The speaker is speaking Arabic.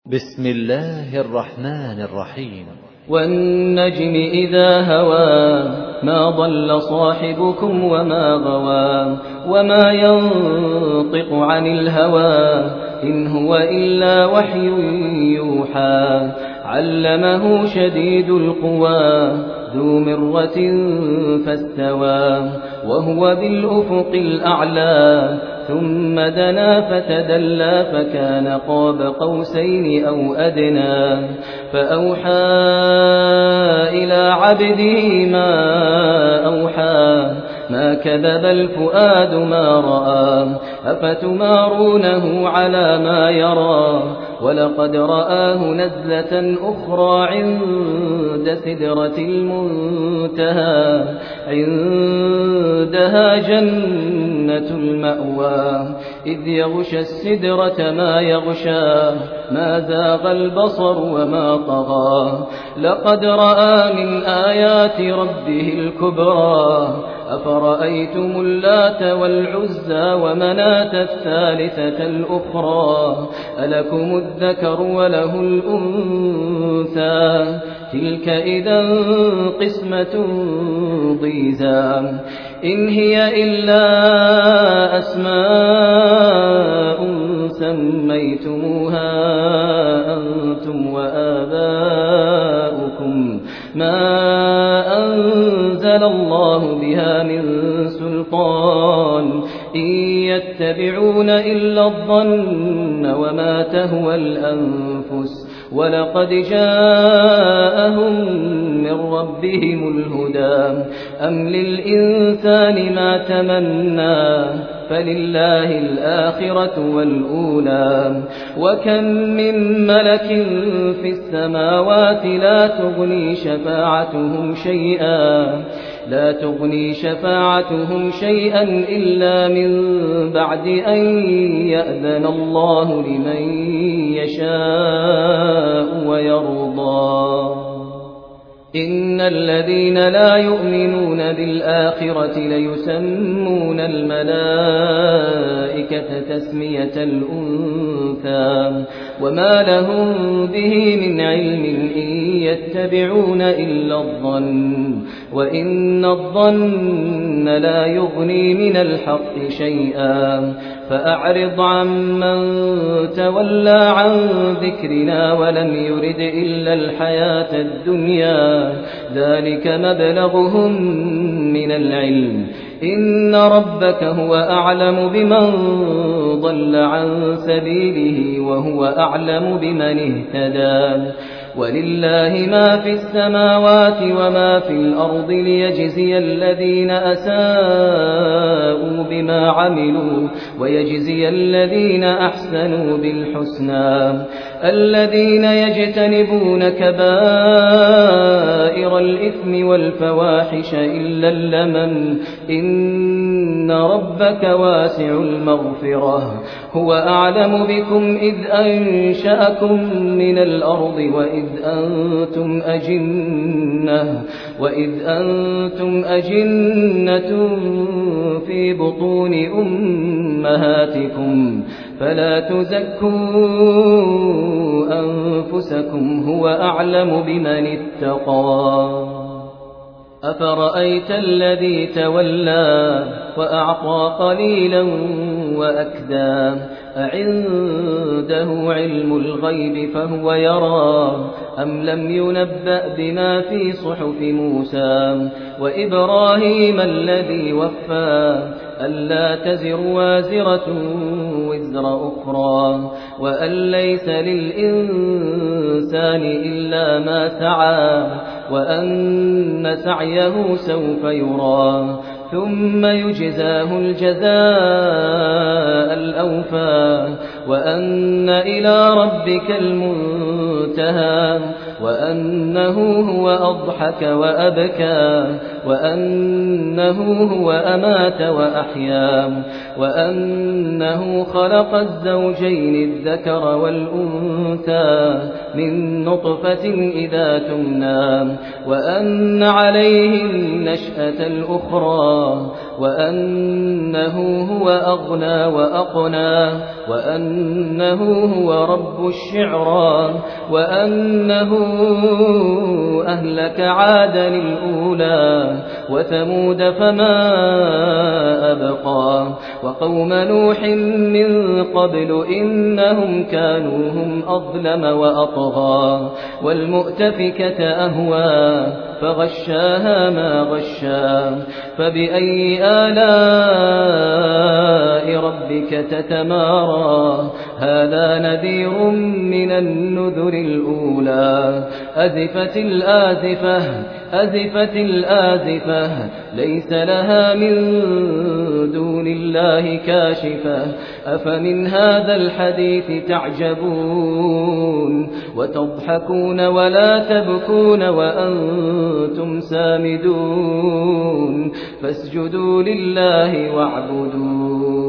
بسم الله الرحمن الرحيم. والنجم إذا هوى ما ضل صاحبكم وما غوى وما ينطق عن الهوى إن هو إلا وحي يوحى علمه شديد القوى ذو مرة فاستوى وهو بالأفق الأعلى ثم دنا فتدلى فكان قاب قوسين أو أدنى فأوحى إلى عبده ما أوحى ما كذب الفؤاد ما رأى أفتمارونه على ما يرى ولقد رآه نزلة أخرى عند سدرة المنتهى عندها جنة المأوى إذ يغشى السدرة ما يغشى ما زاغ البصر وما طغى لقد رأى من آيات ربه الكبرى أفرأيتم اللات والعزى ومناة الثالثة الأخرى ألكم الذكر وله الأنثى تلك إذا قسمة ضيزى إن هي إلا أسماء سميتموها أنتم وآباؤكم ما أنزل الله بها من سلطان إن يتبعون إلا الظن وما تهوى الأنفس ولقد جاءهم من ربهم الهدى أم للإنسان ما تمنى فلله الآخرة والأولى وكم من ملك في السماوات لا تغني شفاعتهم شيئا إلا من بعد أن يأذن الله لمن يشاء ويرضى إن الذين لا يؤمنون بالآخرة ليسمون الملائكة تسمية الأنثى وما لهم به من علم إن يتبعون إلا الظن وإن الظن لا يغني من الحق شيئا فأعرض عمن تولى عن ذكرنا ولم يرد إلا الحياة الدنيا ذلك مبلغهم من العلم إن ربك هو أعلم بمن ضل عن سبيله وهو أعلم بمن اهتدى ولله ما في السماوات وما في الأرض ليجزي الذين أساءوا بما عملوا ويجزي الذين أحسنوا بالحسنى الذين يجتنبون كبائر الإثم والفواحش إلا اللمم إن ربك واسع المغفرة هو أعلم بكم إذ أنشأكم من الأرض وإذ أنتم أجنة في بطون أمهاتكم فلا تزكوا أنفسكم هو أعلم بمن اتقى أفرأيت الذي تولى وأعطى قليلا وأكدى أعنده علم الغيب فهو يرى أم لم ينبأ بما في صحف موسى وإبراهيم الذي وفى ألا تزر وازرة وزر أخرى وأن ليس للإنسان إلا ما سعى وأن سعيه سوف يرى ثم يجزاه الجزاء الأوفى وأن إلى ربك المنتهى وأنه هو أضحك وأبكى وأنه هو أمات وأحيا وأنه خلق الزوجين الذكر والأنثى من نطفة إذا تمنى وأن عليه النشأة الأخرى وأنه هو أغنى وأقنى وأنه هو رب الشعرى وأنه أهلك عادا الأولى وثمود فما أبقى وقوم نوح من قبل إنهم كانوا هم أظلم وأطغى والمؤتفكة أهوى فغشاها ما غشا فبأي آلاء ربك تتمارى هذا نذير من النذر الأولى أزفت الآزفة ليس لها من دون الله كاشفة أفمن هذا الحديث تعجبون وتضحكون ولا تبكون وأنتم سامدون فاسجدوا لله واعبدوا